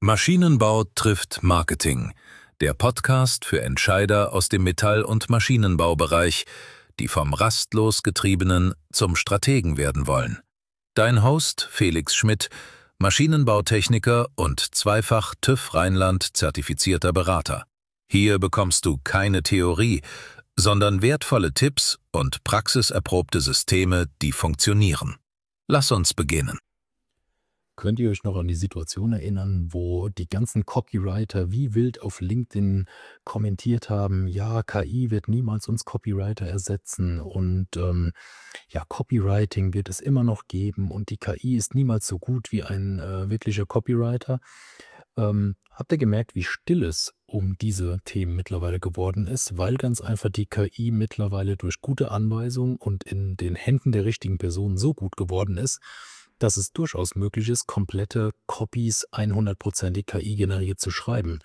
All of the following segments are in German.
Maschinenbau trifft Marketing, der Podcast für Entscheider aus dem Metall- und Maschinenbaubereich, die vom rastlos Getriebenen zum Strategen werden wollen. Dein Host Felix Schmidt, Maschinenbautechniker und zweifach TÜV Rheinland zertifizierter Berater. Hier bekommst du keine Theorie, sondern wertvolle Tipps und praxiserprobte Systeme, die funktionieren. Lass uns beginnen. Könnt ihr euch noch an die Situation erinnern, wo die ganzen Copywriter wie wild auf LinkedIn kommentiert haben, ja, KI wird niemals uns Copywriter ersetzen und ja, Copywriting wird es immer noch geben und die KI ist niemals so gut wie ein wirklicher Copywriter. Habt ihr gemerkt, wie still es um diese Themen mittlerweile geworden ist, weil ganz einfach die KI mittlerweile durch gute Anweisungen und in den Händen der richtigen Personen so gut geworden ist, dass es durchaus möglich ist, komplette Copies 100%ig KI generiert zu schreiben.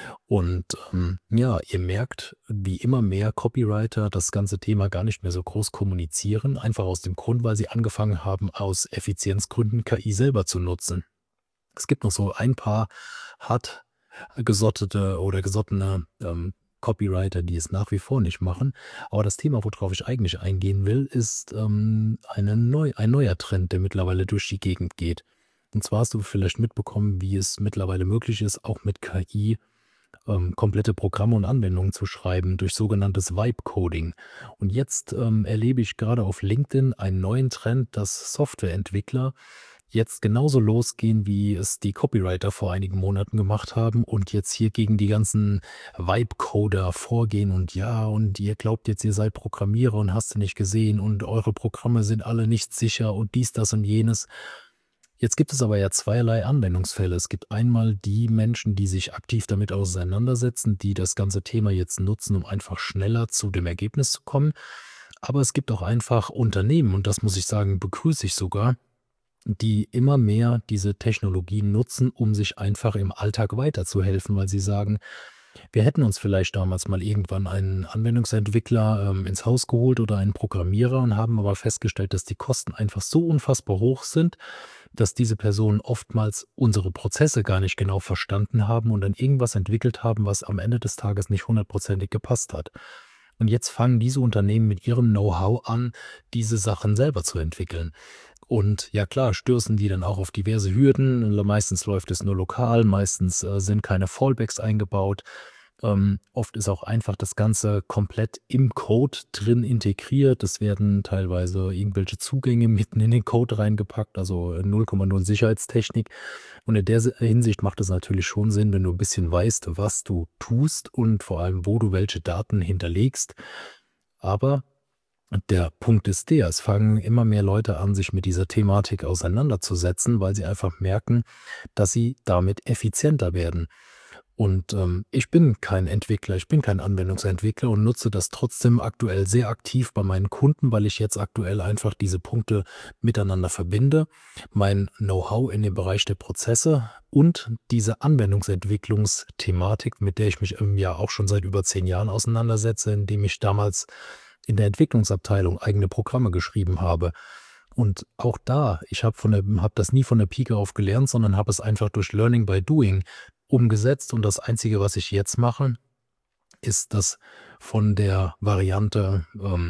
Und ja, ihr merkt, wie immer mehr Copywriter das ganze Thema gar nicht mehr so groß kommunizieren, einfach aus dem Grund, weil sie angefangen haben, aus Effizienzgründen KI selber zu nutzen. Es gibt noch so ein paar hart gesottete oder gesottene Copywriter, die es nach wie vor nicht machen. Aber das Thema, worauf ich eigentlich eingehen will, ist ein neuer Trend, der mittlerweile durch die Gegend geht. Und zwar hast du vielleicht mitbekommen, wie es mittlerweile möglich ist, auch mit KI komplette Programme und Anwendungen zu schreiben durch sogenanntes Vibe-Coding. Und jetzt erlebe ich gerade auf LinkedIn einen neuen Trend, dass Softwareentwickler jetzt genauso losgehen, wie es die Copywriter vor einigen Monaten gemacht haben und jetzt hier gegen die ganzen Vibe-Coder vorgehen und ja, und ihr glaubt jetzt, ihr seid Programmierer und hast du nicht gesehen und eure Programme sind alle nicht sicher und dies, das und jenes. Jetzt gibt es aber ja zweierlei Anwendungsfälle. Es gibt einmal die Menschen, die sich aktiv damit auseinandersetzen, die das ganze Thema jetzt nutzen, um einfach schneller zu dem Ergebnis zu kommen. Aber es gibt auch einfach Unternehmen, und das muss ich sagen, begrüße ich sogar, die immer mehr diese Technologien nutzen, um sich einfach im Alltag weiterzuhelfen, weil sie sagen, wir hätten uns vielleicht damals mal irgendwann einen Anwendungsentwickler ins Haus geholt oder einen Programmierer und haben aber festgestellt, dass die Kosten einfach so unfassbar hoch sind, dass diese Personen oftmals unsere Prozesse gar nicht genau verstanden haben und dann irgendwas entwickelt haben, was am Ende des Tages nicht 100%ig gepasst hat. Und jetzt fangen diese Unternehmen mit ihrem Know-how an, diese Sachen selber zu entwickeln. Und ja klar, stürzen die dann auch auf diverse Hürden. Meistens läuft es nur lokal, meistens sind keine Fallbacks eingebaut. Oft ist auch einfach das Ganze komplett im Code drin integriert. Es werden teilweise irgendwelche Zugänge mitten in den Code reingepackt, also 0,0 Sicherheitstechnik. Und in der Hinsicht macht es natürlich schon Sinn, wenn du ein bisschen weißt, was du tust und vor allem, wo du welche Daten hinterlegst. Aber der Punkt ist der, es fangen immer mehr Leute an, sich mit dieser Thematik auseinanderzusetzen, weil sie einfach merken, dass sie damit effizienter werden. Und ich bin kein Entwickler, ich bin kein Anwendungsentwickler und nutze das trotzdem aktuell sehr aktiv bei meinen Kunden, weil ich jetzt aktuell einfach diese Punkte miteinander verbinde. Mein Know-how in dem Bereich der Prozesse und diese Anwendungsentwicklungsthematik, mit der ich mich ja auch schon seit über 10 Jahren auseinandersetze, indem ich damals in der Entwicklungsabteilung eigene Programme geschrieben habe. Und auch da, ich habe das nie von der Pike auf gelernt, sondern habe es einfach durch Learning by Doing umgesetzt. Und das Einzige, was ich jetzt mache, ist das von der Variante,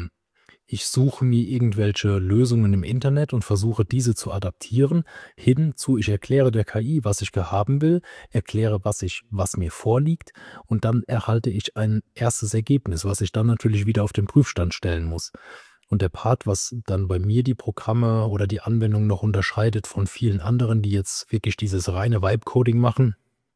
ich suche mir irgendwelche Lösungen im Internet und versuche diese zu adaptieren, hin zu, ich erkläre der KI, was ich haben will, erkläre, was mir vorliegt und dann erhalte ich ein erstes Ergebnis, was ich dann natürlich wieder auf den Prüfstand stellen muss. Und der Part, was dann bei mir die Programme oder die Anwendung noch unterscheidet von vielen anderen, die jetzt wirklich dieses reine Vibe-Coding machen,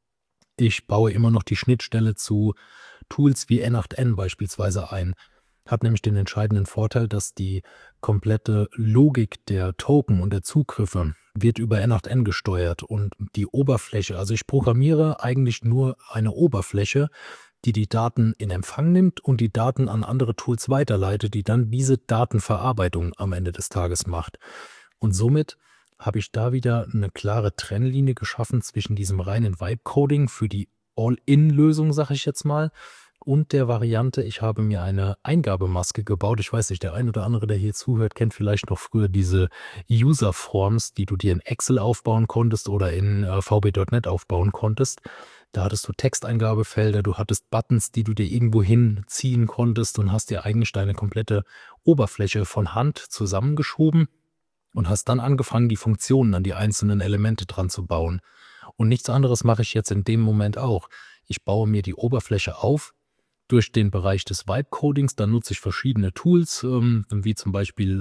ich baue immer noch die Schnittstelle zu Tools wie N8N beispielsweise ein. Hat nämlich den entscheidenden Vorteil, dass die komplette Logik der Token und der Zugriffe wird über N8N gesteuert und die Oberfläche, also ich programmiere eigentlich nur eine Oberfläche, die die Daten in Empfang nimmt und die Daten an andere Tools weiterleitet, die dann diese Datenverarbeitung am Ende des Tages macht. Und somit habe ich da wieder eine klare Trennlinie geschaffen zwischen diesem reinen Vibe-Coding für die All-in-Lösung, sage ich jetzt mal, und der Variante, ich habe mir eine Eingabemaske gebaut. Ich weiß nicht, der ein oder andere, der hier zuhört, kennt vielleicht noch früher diese User-Forms, die du dir in Excel aufbauen konntest oder in VB.NET aufbauen konntest. Da hattest du Texteingabefelder, du hattest Buttons, die du dir irgendwo hinziehen konntest und hast dir eigentlich deine komplette Oberfläche von Hand zusammengeschoben und hast dann angefangen, die Funktionen an die einzelnen Elemente dran zu bauen. Und nichts anderes mache ich jetzt in dem Moment auch. Ich baue mir die Oberfläche auf durch den Bereich des Vibe-Codings. Dann nutze ich verschiedene Tools, wie zum Beispiel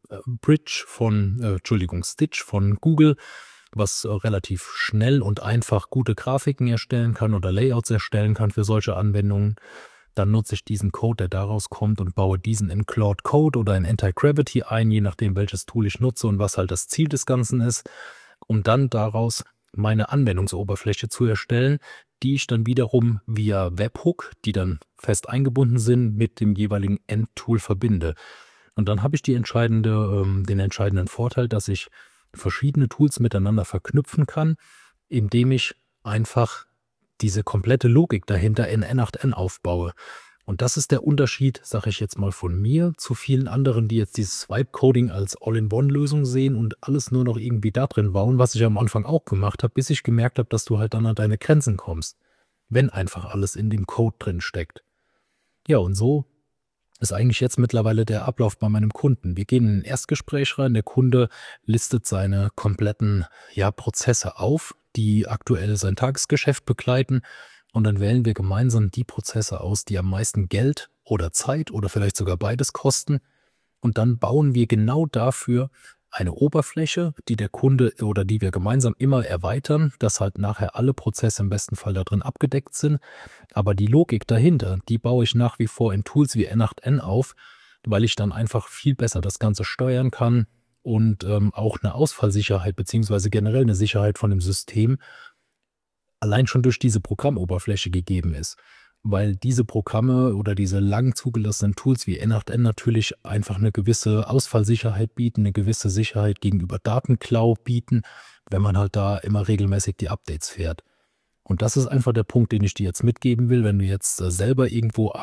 Stitch von Google, was relativ schnell und einfach gute Grafiken erstellen kann oder Layouts erstellen kann für solche Anwendungen. Dann nutze ich diesen Code, der daraus kommt, und baue diesen in Claude Code oder in Anti-Gravity ein, je nachdem, welches Tool ich nutze und was halt das Ziel des Ganzen ist, um dann daraus meine Anwendungsoberfläche zu erstellen, die ich dann wiederum via Webhook, die dann fest eingebunden sind, mit dem jeweiligen Endtool verbinde. Und dann habe ich den entscheidenden Vorteil, dass ich verschiedene Tools miteinander verknüpfen kann, indem ich einfach diese komplette Logik dahinter in N8N aufbaue. Und das ist der Unterschied, sage ich jetzt mal, von mir zu vielen anderen, die jetzt dieses Vibe-Coding als All-in-One-Lösung sehen und alles nur noch irgendwie da drin bauen, was ich am Anfang auch gemacht habe, bis ich gemerkt habe, dass du halt dann an deine Grenzen kommst, wenn einfach alles in dem Code drin steckt. Ja, und so ist eigentlich jetzt mittlerweile der Ablauf bei meinem Kunden. Wir gehen in ein Erstgespräch rein, der Kunde listet seine kompletten Prozesse auf, die aktuell sein Tagesgeschäft begleiten, und dann wählen wir gemeinsam die Prozesse aus, die am meisten Geld oder Zeit oder vielleicht sogar beides kosten, und dann bauen wir genau dafür eine Oberfläche, die der Kunde oder die wir gemeinsam immer erweitern, dass halt nachher alle Prozesse im besten Fall da drin abgedeckt sind. Aber die Logik dahinter, die baue ich nach wie vor in Tools wie N8N auf, weil ich dann einfach viel besser das Ganze steuern kann und auch eine Ausfallsicherheit beziehungsweise generell eine Sicherheit von dem System allein schon durch diese Programmoberfläche gegeben ist. Weil diese Programme oder diese lang zugelassenen Tools wie N8N natürlich einfach eine gewisse Ausfallsicherheit bieten, eine gewisse Sicherheit gegenüber Datenklau bieten, wenn man halt da immer regelmäßig die Updates fährt. Und das ist einfach der Punkt, den ich dir jetzt mitgeben will, wenn du jetzt selber irgendwo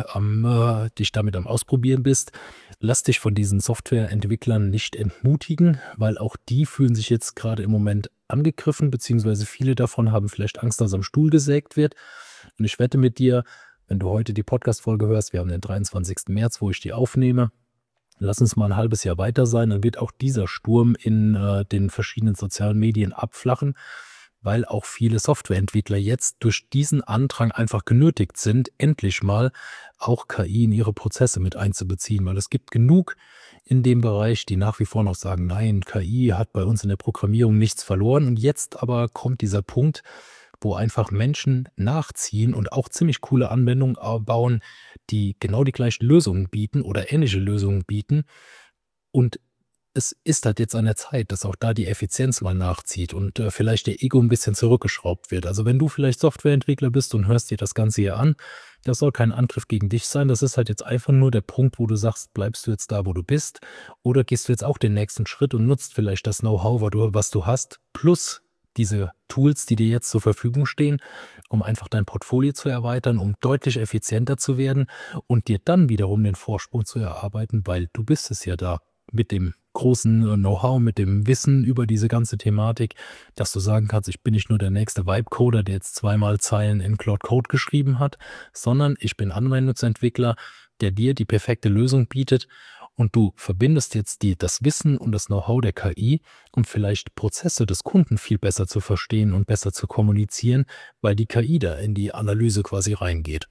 dich damit am Ausprobieren bist. Lass dich von diesen Softwareentwicklern nicht entmutigen, weil auch die fühlen sich jetzt gerade im Moment angegriffen, beziehungsweise viele davon haben vielleicht Angst, dass am Stuhl gesägt wird. Und ich wette mit dir, wenn du heute die Podcast-Folge hörst, wir haben den 23. März, wo ich die aufnehme, lass uns mal ein halbes Jahr weiter sein, dann wird auch dieser Sturm in den verschiedenen sozialen Medien abflachen, weil auch viele Softwareentwickler jetzt durch diesen Andrang einfach genötigt sind, endlich mal auch KI in ihre Prozesse mit einzubeziehen. Weil es gibt genug in dem Bereich, die nach wie vor noch sagen, nein, KI hat bei uns in der Programmierung nichts verloren. Und jetzt aber kommt dieser Punkt, wo einfach Menschen nachziehen und auch ziemlich coole Anwendungen bauen, die genau die gleichen Lösungen bieten oder ähnliche Lösungen bieten. Und es ist halt jetzt an der Zeit, dass auch da die Effizienz mal nachzieht und vielleicht der Ego ein bisschen zurückgeschraubt wird. Also wenn du vielleicht Softwareentwickler bist und hörst dir das Ganze hier an, das soll kein Angriff gegen dich sein. Das ist halt jetzt einfach nur der Punkt, wo du sagst, bleibst du jetzt da, wo du bist, oder gehst du jetzt auch den nächsten Schritt und nutzt vielleicht das Know-how, was du hast, plus diese Tools, die dir jetzt zur Verfügung stehen, um einfach dein Portfolio zu erweitern, um deutlich effizienter zu werden und dir dann wiederum den Vorsprung zu erarbeiten, weil du bist es ja da mit dem großen Know-how, mit dem Wissen über diese ganze Thematik, dass du sagen kannst, ich bin nicht nur der nächste Vibe-Coder, der jetzt zweimal Zeilen in Claude Code geschrieben hat, sondern ich bin Anwendungsentwickler, der dir die perfekte Lösung bietet, und du verbindest jetzt das Wissen und das Know-how der KI, um vielleicht Prozesse des Kunden viel besser zu verstehen und besser zu kommunizieren, weil die KI da in die Analyse quasi reingeht.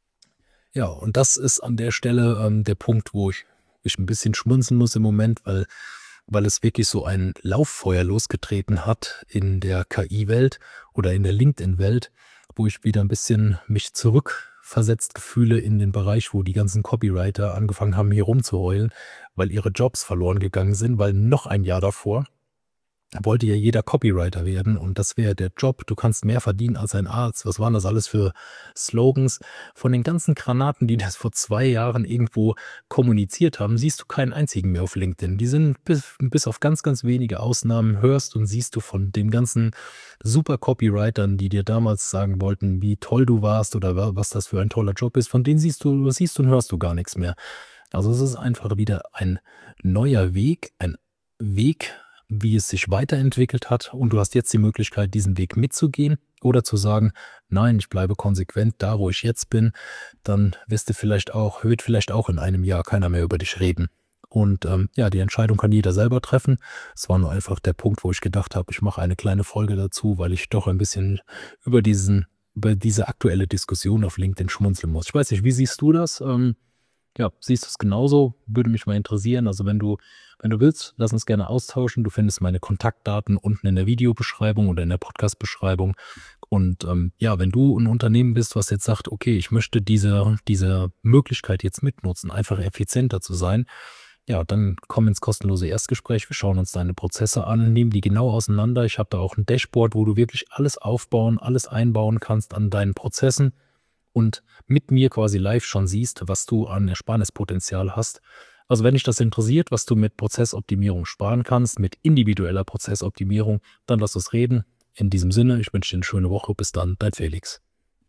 Ja, und das ist an der Stelle der Punkt, wo ich ein bisschen schmunzeln muss im Moment, weil es wirklich so ein Lauffeuer losgetreten hat in der KI-Welt oder in der LinkedIn-Welt, wo ich wieder ein bisschen mich zurückversetzt fühle in den Bereich, wo die ganzen Copywriter angefangen haben, hier rumzuheulen, weil ihre Jobs verloren gegangen sind, weil noch ein Jahr davor wollte ja jeder Copywriter werden und das wäre der Job. Du kannst mehr verdienen als ein Arzt. Was waren das alles für Slogans? Von den ganzen Granaten, die das vor 2 Jahren irgendwo kommuniziert haben, siehst du keinen einzigen mehr auf LinkedIn. Die sind bis auf ganz, ganz wenige Ausnahmen hörst und siehst du von den ganzen super Copywritern, die dir damals sagen wollten, wie toll du warst oder was das für ein toller Job ist, von denen siehst und hörst du gar nichts mehr. Also es ist einfach wieder ein neuer Weg, ein Weg, wie es sich weiterentwickelt hat und du hast jetzt die Möglichkeit, diesen Weg mitzugehen oder zu sagen, nein, ich bleibe konsequent da, wo ich jetzt bin, dann wird vielleicht auch in einem Jahr keiner mehr über dich reden. Und ja, die Entscheidung kann jeder selber treffen. Es war nur einfach der Punkt, wo ich gedacht habe, ich mache eine kleine Folge dazu, weil ich doch ein bisschen über diese aktuelle Diskussion auf LinkedIn schmunzeln muss. Ich weiß nicht, wie siehst du das? Ja, siehst du es genauso? Würde mich mal interessieren. Also wenn du willst, lass uns gerne austauschen. Du findest meine Kontaktdaten unten in der Videobeschreibung oder in der Podcast-Beschreibung. Und ja, wenn du ein Unternehmen bist, was jetzt sagt, okay, ich möchte diese Möglichkeit jetzt mitnutzen, einfach effizienter zu sein, ja, dann komm ins kostenlose Erstgespräch. Wir schauen uns deine Prozesse an, nehmen die genau auseinander. Ich habe da auch ein Dashboard, wo du wirklich alles aufbauen, alles einbauen kannst an deinen Prozessen und mit mir quasi live schon siehst, was du an Ersparnispotenzial hast. Also wenn dich das interessiert, was du mit Prozessoptimierung sparen kannst, mit individueller Prozessoptimierung, dann lass uns reden. In diesem Sinne, ich wünsche dir eine schöne Woche. Bis dann, dein Felix.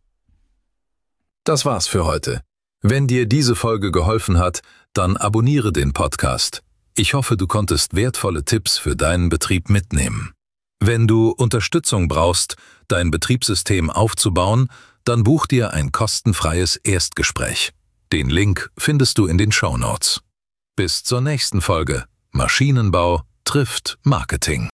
Das war's für heute. Wenn dir diese Folge geholfen hat, dann abonniere den Podcast. Ich hoffe, du konntest wertvolle Tipps für deinen Betrieb mitnehmen. Wenn du Unterstützung brauchst, dein Betriebssystem aufzubauen, dann buch dir ein kostenfreies Erstgespräch. Den Link findest du in den Shownotes. Bis zur nächsten Folge. Maschinenbau trifft Marketing.